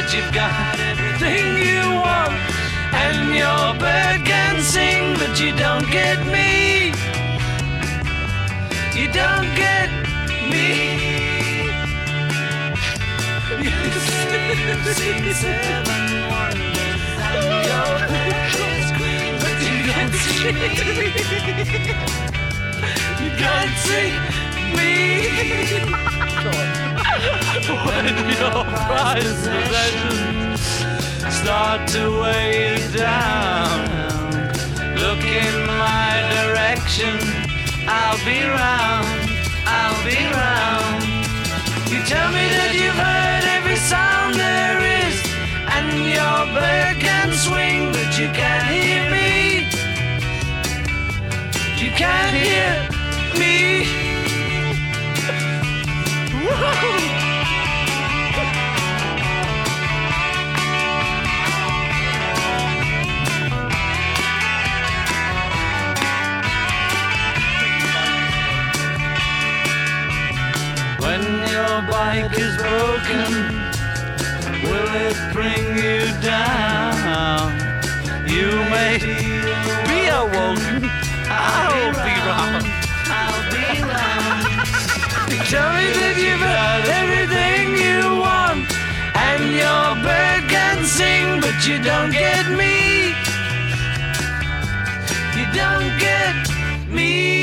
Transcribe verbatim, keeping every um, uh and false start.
that you've got everything you want, and your bird can sing, but you don't get me. You don't get me. You sing seven wonders and your bird is green, but you don't see me. You don't see me. When your prized possessions start to weigh you down, look in my direction. I'll be round, I'll be round. You tell me that you've heard every sound there is, and your bird can swing, but you can't hear me. You can't hear me. When your bike is broken, will it bring you down? You may be awoken. I'll be round. I'll be round. Tell me that you've heard everything you want, and your bird can sing, but you don't get me. You don't get me.